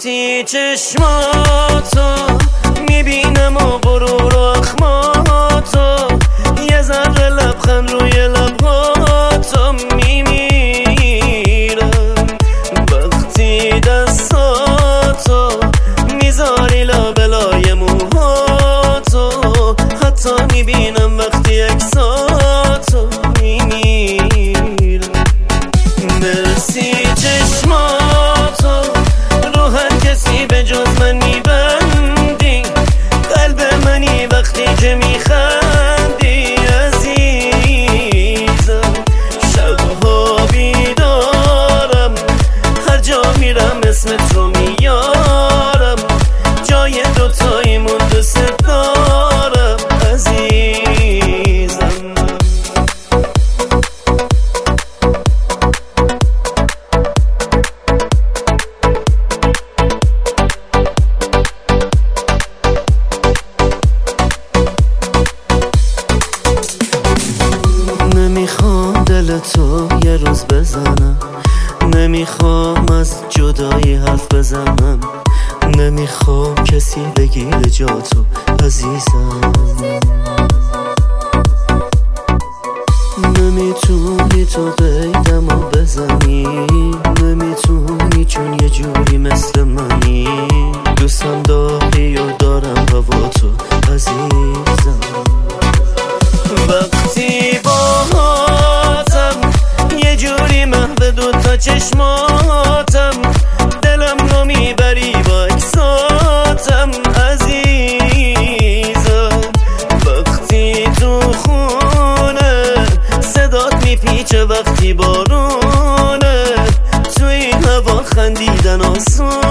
وقتی چشماتو میبینم و غرور و اخماتو یه ذره لبخند روی لبهاتو میمیرم. وقتی دستاتو میذاری لابلای موهاتو حتی میبینم وقتی عکساتو میمیرم. مرسی چشماتو رو هر کسی به جز من میبندی، قلب منی وقتی که میخندی عزیزم. شبها بیدارم هر جا میرم اسمت رو میارم، جای دوتاییمون دوست دارم عزیزم. نمیخوام دلتو یه روز بزنم، نمیخوام از جدایی حرف بزنم، نمیخوام کسی بگیره جاتو عزیزم. نمیتونی تو قیدمو بزنی، نمیتونی چون یه جوری مثل منی، دوستم داری و دارم هواتو عزیزم. وقتی باهاتم یه جوری محو دوتا چشماتم، دلم رو میبری با اکساتم عزیزم. وقتی تو خونه صدات میپیچه، وقتی بارونه تو این هوا خندیدن آسون